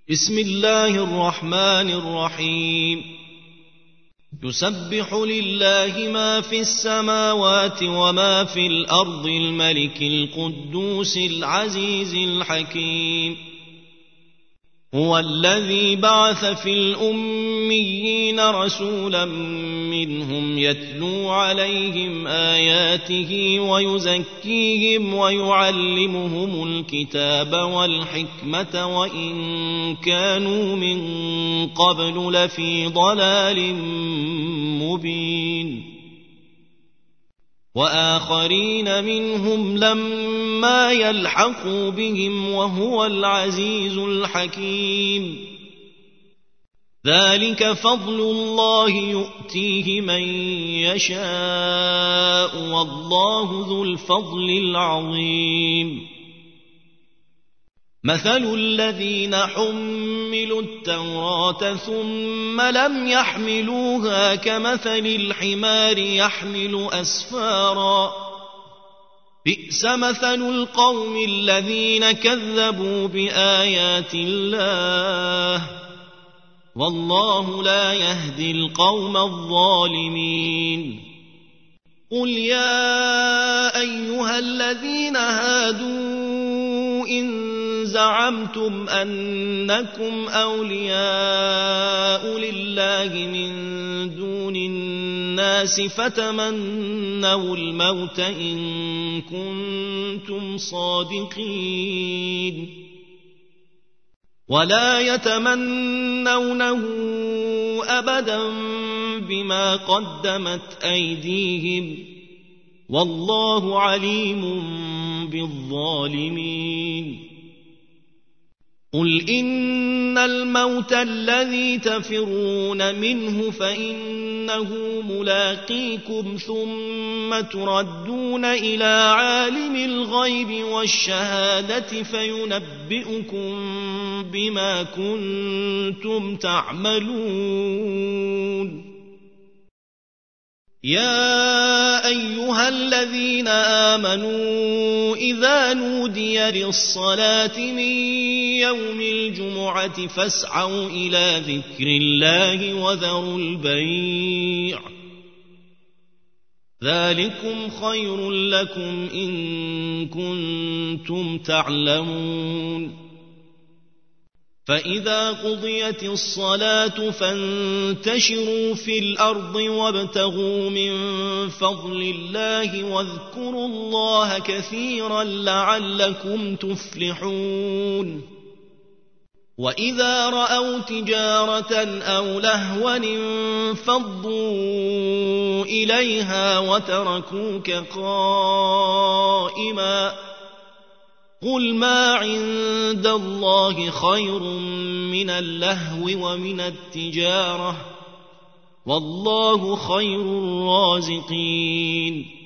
بسم الله الرحمن الرحيم يسبح لله ما في السماوات وما في الأرض الملك القدوس العزيز الحكيم هو الذي بعث في الأميين رسولا منهم يتلو عليهم آياته ويزكيهم ويعلمهم الكتاب والحكمة وإن كانوا من قبل لفي ضلال مبين وآخرين منهم لما يلحقوا بهم وهو العزيز الحكيم ذلك فضل الله يؤتيه من يشاء والله ذو الفضل العظيم مثل الذين حملوا التوراة ثم لم يحملوها كمثل الحمار يحمل أسفارا بئس مثل القوم الذين كذبوا بآيات الله والله لا يهدي القوم الظالمين قل يا أيها الذين هادوا إن زعمتم أنكم أولياء لله من دون الناس فتمنوا الموت إن كنتم صادقين ولا يتمنونه أبدا بما قدمت أيديهم والله عليم بالظالمين قل إن الموت الذي تفرون منه فإنه ملاقيكم ثم تردون إلى عالم الغيب والشهادة فينبئكم بما كنتم تعملون يا أيها الذين آمنوا إذا نودي للصلاة من يوم الجمعة فاسعوا إلى ذكر الله وذروا البيع ذلكم خير لكم إن كنتم تعلمون فإذا قضيت الصلاة فانتشروا في الأرض وابتغوا من فضل الله واذكروا الله كثيرا لعلكم تفلحون وإذا رأوا تجارة أو لهوا انفضوا إليها وتركوك قائما قل ما عند الله خير من اللهو ومن التجارة والله خير الرازقين